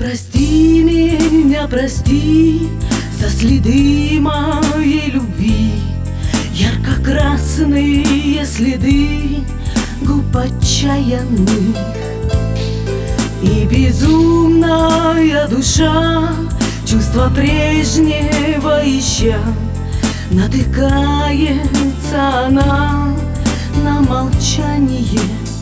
прости меня, прости за следы моей любви, ярко-красные следы губ отчаянных. И безумная душа, чувство прежнего ища, натыкается она на молчание.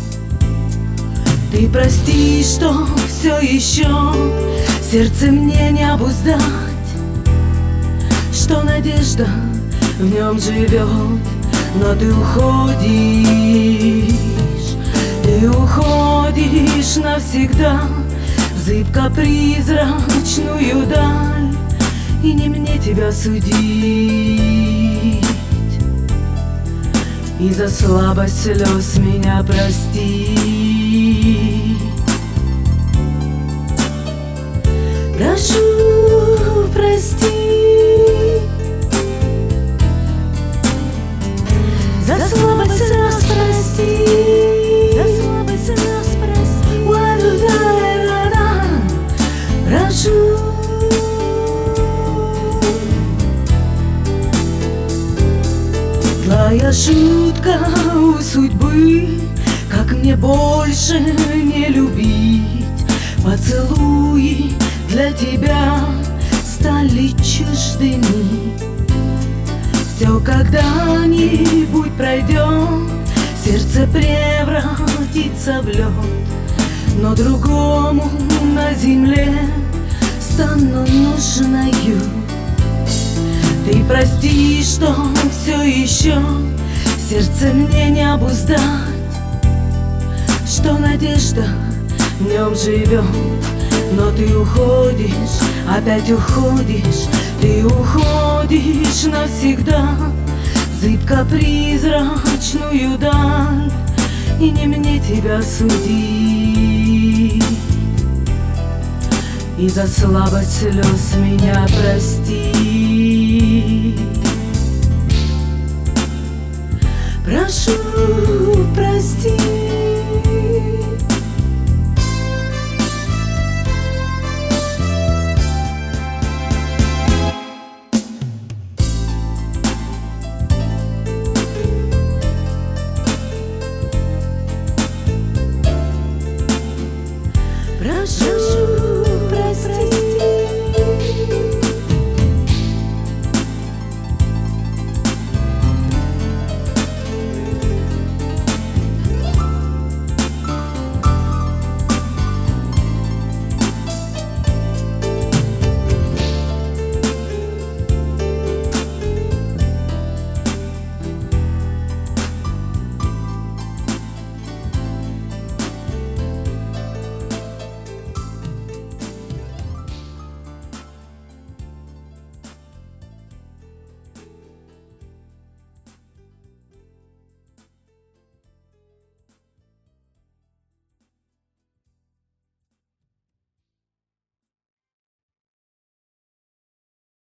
Ты прости, что все еще сердце мне не обуздать, что надежда в нем живет, но ты уходишь навсегда в зыбко-призрачную даль, и не мне тебя судить, и за слабость слез меня прости. Прошу, прости за слабость слез, прости, за слабость слез, прости. Прошу. Злая шутка у судьбы, как мне больше не любить. Поцелуи для тебя стали чуждыми. Все когда-нибудь пройдет, сердце превратится в лед, но другому на земле стану нужною. Ты прости, что все еще сердце мне не обуздать, что надежда в нем живет, но ты уходишь, опять уходишь, ты уходишь навсегда в зыбко-призрачную даль, и не мне тебя судить, и за слабость слез меня прости. Прошу, прости.